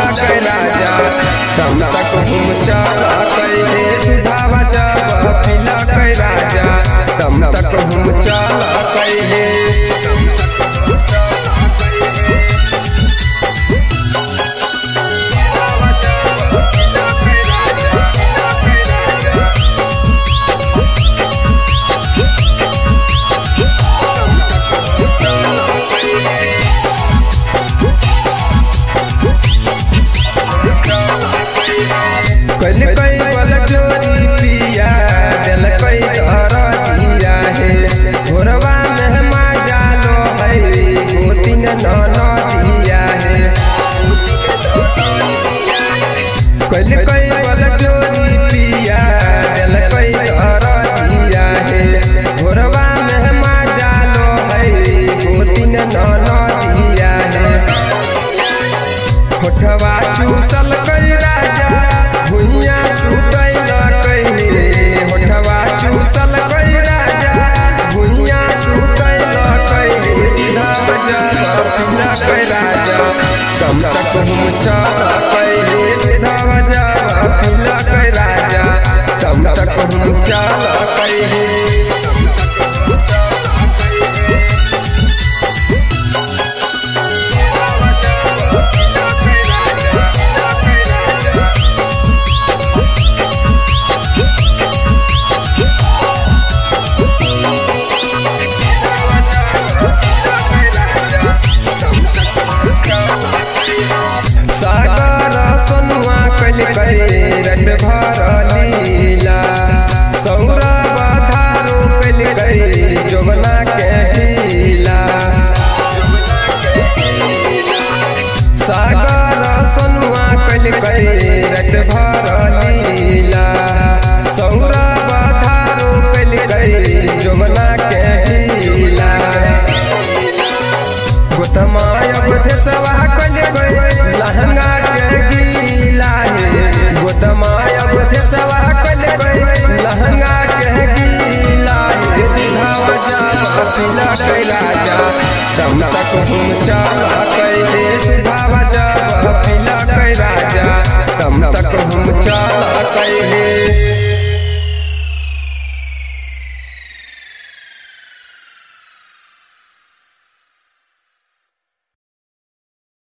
के राजा तम तक हम चला कहे दूधावा जब पिला के राजा तम तक हम चला कहे कल कई बल जोरी पिया दिल कई घर दिया है घोरवा में मजा लो है गोतिन नौना दिया है कल कई बल जोरी पिया दिल कई घर दिया है घोरवा में मजा लो है गोतिन नौना दिया है होठवा चूसल कई राजा भुइया सुतई न कइले होठवा चूसल कई राजा भुइया सुतई न कइले राजा पिला कई राजा तम तक हम चला कइले राजा पिला कई राजा तम तक हम चला कइले रट भर लीला सौरभ धारो कल गई जोबना के ढीला सागर सनुआ कल गई रट भर लीला सौरभ धारो कल गई जोबना के ढीला गोतमाय बुधसवा कल गई लहंगा के गीला है गोतमाय बुधसवा कल गई लहंगा के गीला है दूधावा जब पिला के राजा तम तक हम चला कहे दूधावा जब पिला के राजा तम तक हम चला कहे